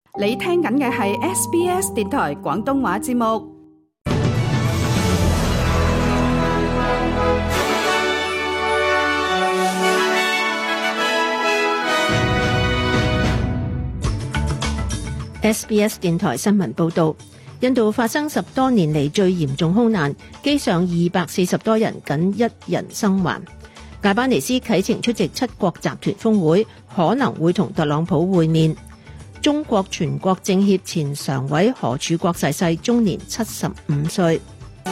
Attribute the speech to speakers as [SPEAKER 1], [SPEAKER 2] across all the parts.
[SPEAKER 1] 你聽緊嘅係 SBS 電台廣東話節目。
[SPEAKER 2] SBS 電台新聞報導，印度發生10多年嚟最嚴重空難，機上240多人僅1人生還。艾巴尼斯啟程出席7國集團峰會，可能會同特朗普會面。中國全國政協前常委何柱國逝世，終年75歲。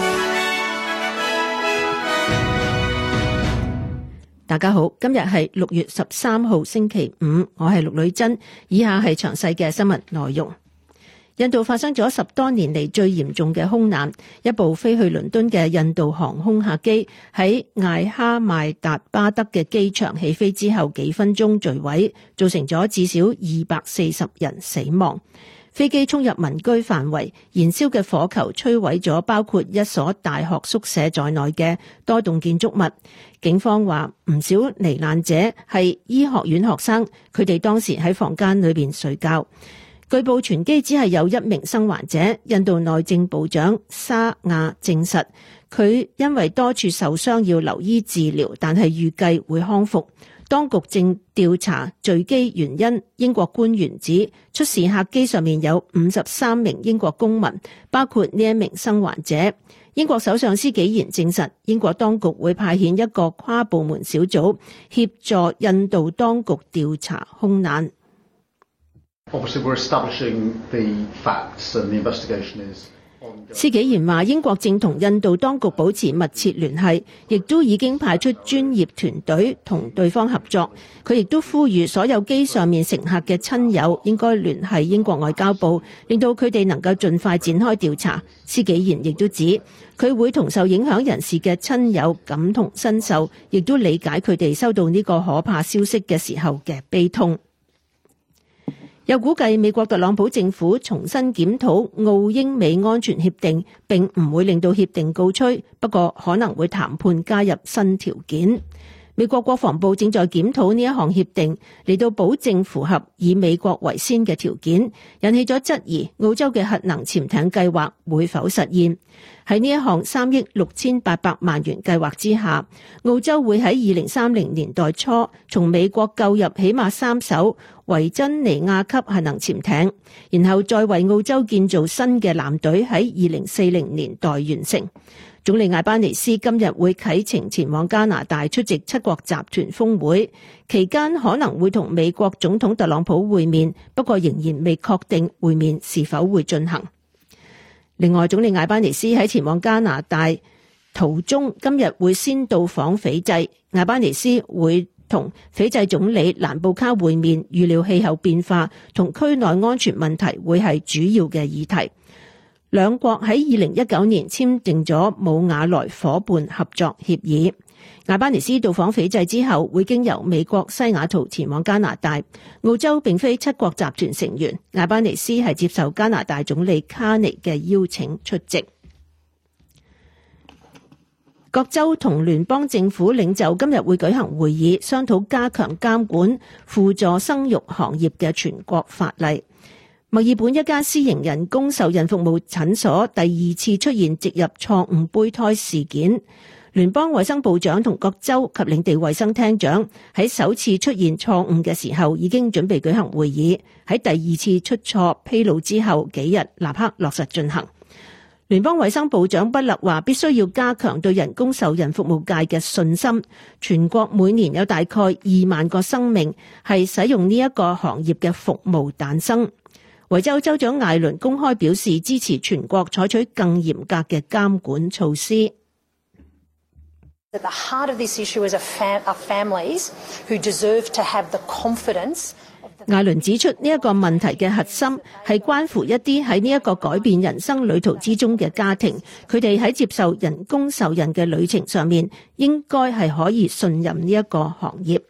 [SPEAKER 2] 大家好，今日係6月13號星期五，我係陸女珍。以下係詳細嘅新聞內容。印度發生咗10多年嚟最嚴重嘅空難，一部飛去倫敦嘅印度航空客機喺艾哈邁達巴德嘅機場起飛之後幾分鐘墜毀，造成咗至少240人死亡。飛機衝入民居範圍，燃燒嘅火球摧毀咗包括一所大學宿舍在內嘅多棟建築物。警方話唔少罹難者係醫學院學生，佢哋當時喺房間裏邊睡覺。據報全機只係有1名生還者。印度內政部長沙亞證實，佢因為多處受傷要留醫治療，但係預計會康復。當局正調查墜機原因。英國官員指，出事客機上面有53名英國公民，包括呢一名生還者。英國首相施紀賢證實，英國當局會派遣一個跨部門小組協助印度當局調查空難。施紀賢話，英國正同印度當局保持密切聯繫，亦都已經派出專業團隊同對方合作。佢亦都呼籲所有機上面乘客嘅親友應該聯繫英國外交部，令到佢哋能夠盡快展開調查。施紀賢亦都指，佢會同受影響人士嘅親友感同身受，亦都理解佢哋收到呢個可怕消息嘅時候嘅悲痛。又估計美國特朗普政府重新檢討澳英美安全協定，並唔會令到協定告吹，不過可能會談判加入新條件。美國國防部正在檢討呢一項協定，嚟到保證符合以美國為先嘅條件，引起咗質疑澳洲嘅核能潛艇計劃會否實現。喺呢一項3億6800萬元計劃之下，澳洲會喺2030年代初從美國購入起碼3艘維珍尼亞級核能潛艇，然後再為澳洲建造新嘅艦隊，喺2040年代完成。總理艾巴尼斯今日會啟程前往加拿大出席7國集團峰會，期間可能會同美國總統特朗普會面，不過仍然未確定會面是否會進行。另外，總理艾巴尼斯喺前往加拿大途中，今日會先到訪斐濟。艾巴尼斯會同斐濟總理蘭布卡會面，預料氣候變化同區內安全問題會係主要嘅議題。兩國喺2019年簽訂咗姆瓦萊夥伴合作協議。艾巴尼斯到訪斐濟之後，會經由美國西雅圖前往加拿大。澳洲並非7國集團成員，艾巴尼斯係接受加拿大總理卡尼嘅邀請出席。各州同聯邦政府領袖今日會舉行會議，商討加強監管輔助生育行業嘅全國法例。墨爾本一家私營人工受孕服務診所第2次出現植入錯誤胚胎事件。聯邦衛生部長同各州及領地衛生廳長喺首次出現錯誤嘅時候已經準備舉行會議，喺第2次出錯披露之後幾日立刻落實進行。聯邦衛生部長畢勒話，必須要加強對人工受孕服務界嘅信心。全國每年有大概2萬個生命係使用呢一個行業嘅服務誕生。維州州長艾倫公開表示支持全國採取更嚴格嘅監管措施。
[SPEAKER 3] At the heart of this issue are families who deserve to have the confidence。
[SPEAKER 2] 艾倫指出，呢一個問題嘅核心係關乎一啲喺呢一個改變人生旅途之中嘅家庭，佢哋喺接受人工受孕嘅旅程上面，應該係可以信任呢一個行業。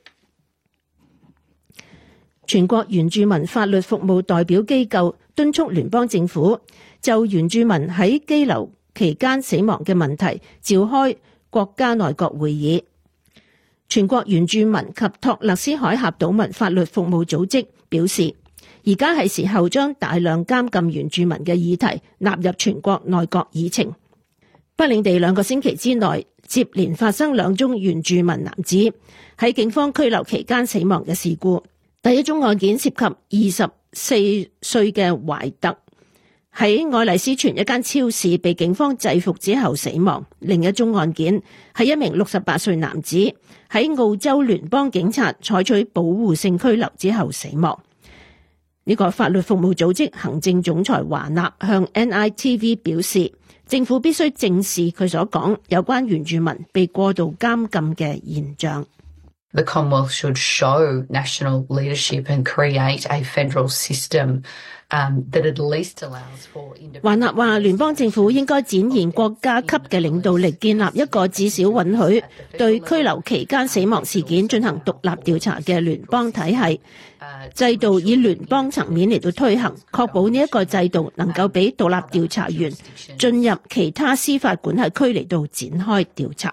[SPEAKER 2] 全國原住民法律服務代表機構敦促聯邦政府就原住民喺羈留期間死亡嘅問題召開國家內閣會議。全國原住民及托勒斯海峽島民法律服務組織表示， 而家係時候將大量監禁原住民嘅議題納入全國內閣議程。北領地2個星期之內接連發生2宗原住民男子喺警方拘留期間死亡嘅事故。第一宗案件涉及24歲嘅懷特喺愛麗絲泉一間超市被警方制服之後死亡。另一宗案件係一名68歲男子喺澳洲聯邦警察採取保護性拘留之後死亡。呢個法律服務組織行政總裁華納向 NITV 表示，政府必須正視佢所講有關原住民被過度監禁嘅現象。
[SPEAKER 4] The Commonwealth should show national leadership and create a federal system that at least allows for independent。
[SPEAKER 2] 華納話，聯邦政府應該展現國家級嘅領導力，建立一個至少允許對拘留期間死亡事件進行獨立調查嘅聯邦體系制度，以聯邦層面嚟到推行，確保呢一個制度能夠俾獨立調查員進入其他司法管轄區嚟到展開調查。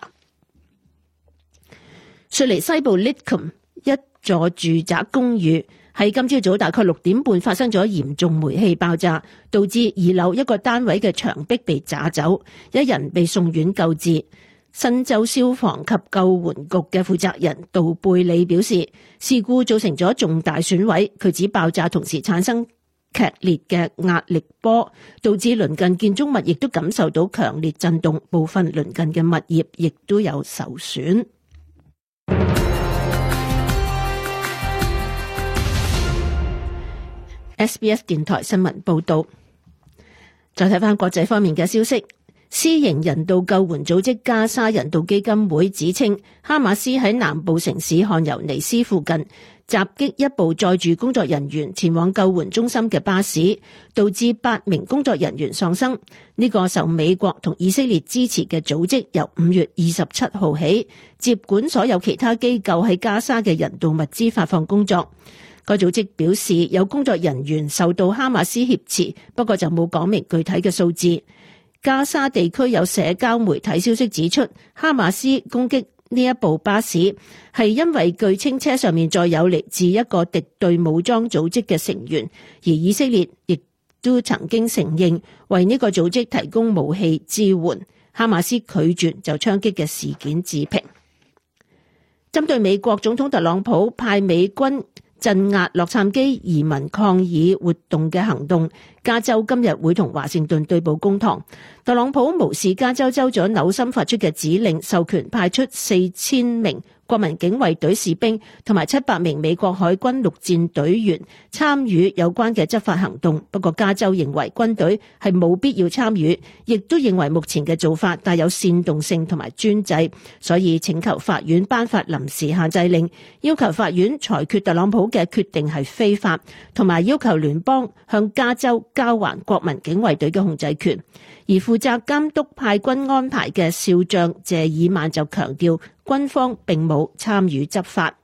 [SPEAKER 2] 雪梨西部 Lidcombe 一座住宅公寓喺今朝早大概6點半發生咗嚴重煤氣爆炸，導致2樓一個單位嘅牆壁被炸走，1人被送院救治。新州消防及救援局嘅負責人杜貝里表示，事故造成咗重大損毀。佢指爆炸同時產生劇烈嘅壓力波，導致鄰近建築物亦都感受到強烈震動，部分鄰近嘅物業亦都有受損。SBS 電台新聞報道。再睇翻國際方面嘅消息，私營人道救援組織加沙人道基金會指稱，哈馬斯喺南部城市漢尤尼斯附近襲擊一部載住工作人員前往救援中心嘅巴士，導致8名工作人員喪生。呢個受美國同以色列支持嘅組織由5月27號起接管所有其他機構喺加沙嘅人道物資發放工作。該組織表示有工作人員受到哈馬斯挾持，不過就冇講明具體嘅數字。加沙地區有社交媒體消息指出，哈馬斯攻擊呢一部巴士係因為據稱車上面載有嚟自一個敵對武裝組織嘅成員，而以色列亦都曾經承認為呢個組織提供武器支援。哈馬斯拒絕就槍擊嘅事件置評。針對美國總統特朗普派美軍鎮壓洛杉磯移民抗議活動嘅行動，加州今日會同華盛頓對簿公堂。特朗普無視加州州長紐森發出嘅指令，授權派出4000名國民警衛隊士兵同埋700名美國海軍陸戰隊員參與有關嘅執法行動。不過加州認為軍隊係冇必要參與，亦都認為目前嘅做法帶有煽動性同埋專制，所以請求法院頒發臨時限制令，要求法院裁決特朗普嘅決定係非法，同埋要求聯邦向加州交還國民警衛隊嘅控制權。而負責監督派軍安排嘅少將謝爾曼就強調，軍方並冇參與執法。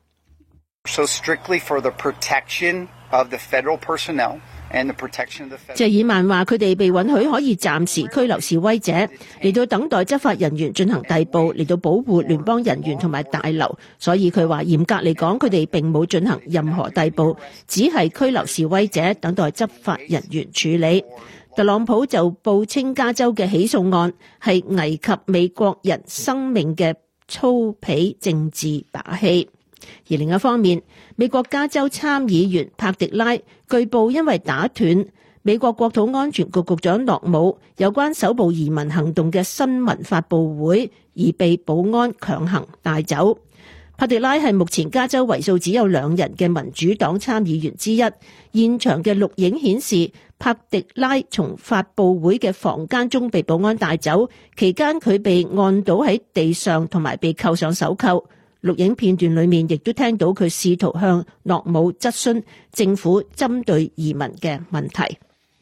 [SPEAKER 5] So strictly for the protection of the federal personnel and the protection of the federal。
[SPEAKER 2] 謝爾曼話：佢哋被允許可以暫時拘留示威者，嚟到等待執法人員進行逮捕，嚟到保護聯邦人員同埋大樓。所以佢話嚴格嚟講，佢哋並冇進行任何逮捕，只係拘留示威者，等待執法人員處理。特朗普就報稱加州嘅起訴案係危及美國人生命嘅粗鄙政治把戲。而另一方面，美國加州參議員帕迪拉據報因為打斷美國國土安全局局長諾姆有關首部移民行動嘅新聞發佈會而被保安強行帶走。帕迪拉係目前加州為數只有2人嘅民主黨參議員之一。現場嘅錄影顯示，帕迪拉從發佈會嘅房間中被保安帶走，期間佢被按倒喺地上同埋被扣上手銬。錄影片段裏面亦都聽到佢試圖向諾姆質詢政府針對移民嘅問題。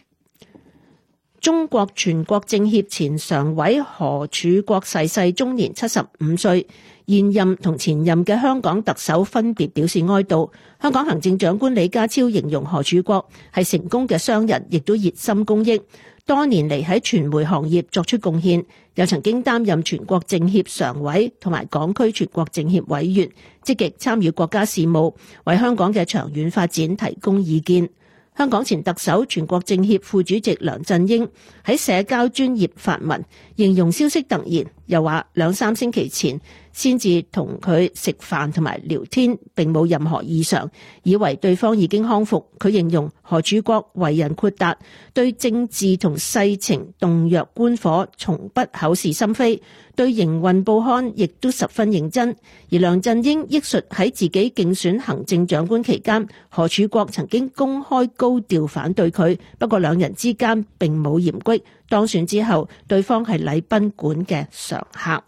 [SPEAKER 2] 中國全國政協前常委何柱國逝世，終年75歲。現任同前任嘅香港特首分別表示哀悼。香港行政長官李家超形容何柱國係成功嘅商人，亦都熱心公益，多年嚟喺傳媒行業作出貢獻，又曾經擔任全國政協常委同埋港區全國政協委員，積極參與國家事務，為香港嘅長遠發展提供意見。 香港前特首、全國政協副主席梁振英喺社交專頁發文，形容消息突然，又話2-3星期前先至同佢食飯同埋聊天，並冇任何異常，以為對方已經康復。佢形容何柱國為人豁達，對政治同世情洞若觀火，從不口是心非，對營運報刊亦都十分認真。而梁振英憶述喺自己競選行政長官期間，何柱國曾經公開高調反對佢，不過兩人之間並冇嫌隙。當選之後，對方係禮賓館嘅常客。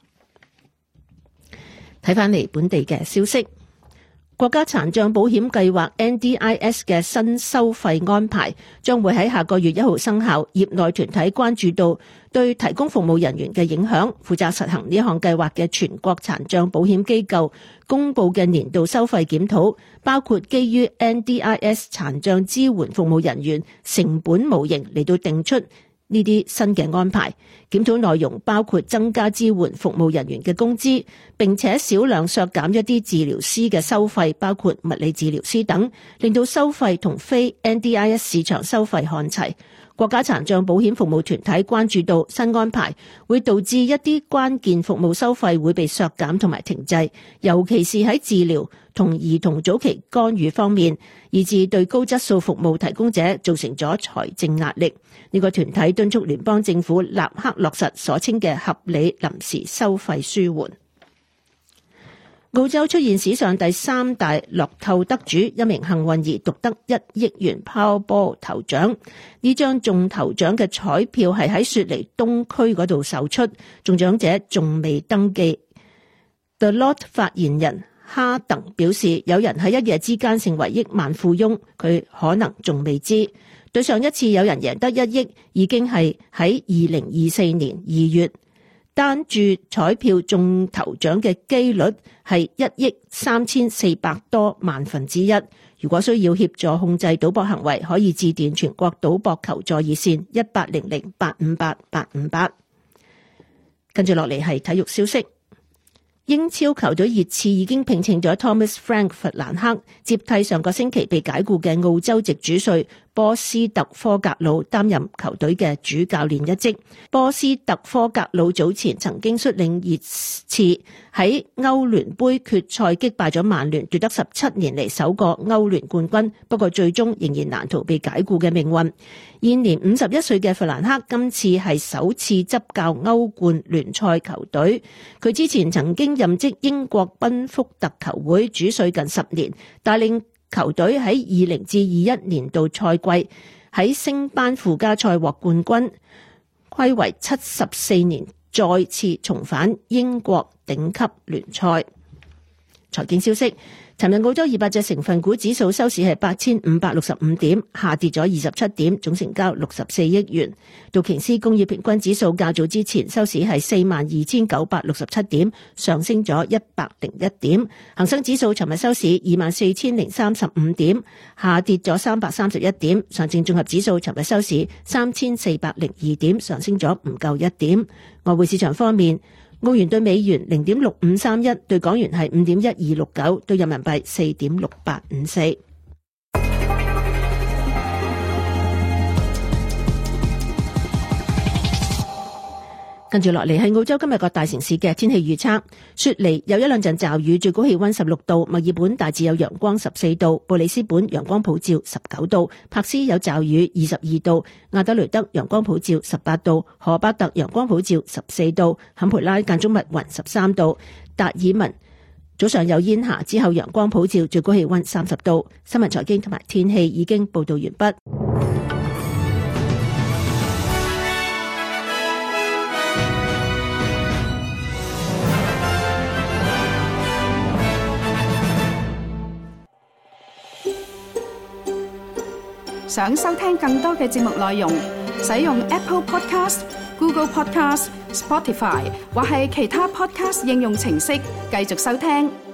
[SPEAKER 2] 睇返嚟本地嘅消息，國家殘障保險計劃 NDIS 嘅新收費安排將會喺下個月1號生效。業內團體關注到對提供服務人員嘅影響。負責實行呢項計劃嘅全國殘障保險機構公布嘅年度收費檢討，包括基於 NDIS 殘障支援服務人員成本模型嚟到定出呢啲新嘅安排。檢討內容包括增加支援服務人員嘅工資，並且少量削減一啲治療師嘅收費，包括物理治療師等，令到收費同非 NDIS 市場收費看齊。國家殘障保險服務團體關注到新安排會導致一啲關鍵服務收費會被削減同埋停滯，尤其是喺治療同兒童早期干預方面，以致對高質素服務提供者造成咗財政壓力。呢個團體敦促聯邦政府立刻落實所稱嘅合理臨時收費舒緩。澳洲出現史上第3大樂透得主，一名幸運兒獨得1億元 Powerball 頭獎。呢張中頭獎嘅彩票係喺雪梨東區嗰度售出，中獎者仲未登記。The Lot 發言人哈登表示，有人喺一夜之間成為億萬富翁，佢可能仲未知。對上一次有人贏得1億，已經係喺2024年2月。單注彩票中頭獎嘅機率係1億3400多萬分之一。如果需要協助控制賭博行為，可以致電全國賭博求助熱線1800-858-858。跟住落嚟係體育消息。英超球隊熱刺已經聘請咗 Thomas Frank 弗蘭克，接替上個星期被解僱嘅澳洲籍主帥波斯特科格魯擔任球隊嘅主教練一職。波斯特科格魯早前曾經率領熱刺喺歐聯杯決賽擊敗咗曼聯，奪得17年嚟首個歐聯冠軍，不過最終仍然難逃被解僱嘅命運。現年51歲嘅弗蘭克今次係首次執教歐冠聯賽球隊，佢之前曾經任職英國賓福特球會主帥近10年，帶領球隊喺20-21年度賽季喺升班附加賽獲冠軍，睽違74年再次重返英國頂級聯賽。財經消息，尋日澳洲200隻成分股指數收市係8565點，下跌咗27點，總成交64億元。道瓊斯工業平均指數較早之前收市係42,967點，上升咗101點。恒生指數尋日收市24,035點，下跌咗331點。上證綜合指數尋日收市3402點，上升咗唔夠1點。外匯市場方面，澳元對美元0.6531，對港元係5.1269，對人民幣4.6854。跟住落嚟係澳洲今日各大城市嘅天氣預測。雪梨有一兩陣驟雨，最高氣溫16度；墨爾本大致有陽光14度；布里斯本陽光普照19度；珀斯有驟雨22度；亞德雷德陽光普照18度；荷巴特陽光普照14度；坎培拉間中密雲13度；達爾文早上有煙霞，之後陽光普照，最高氣溫30度。新聞財經同埋天氣已經報道完畢。
[SPEAKER 1] 想收聽更多嘅節目內容，使用 Apple Podcast、Google Podcast、Spotify 或係其他 Podcast 應用程式繼續收聽。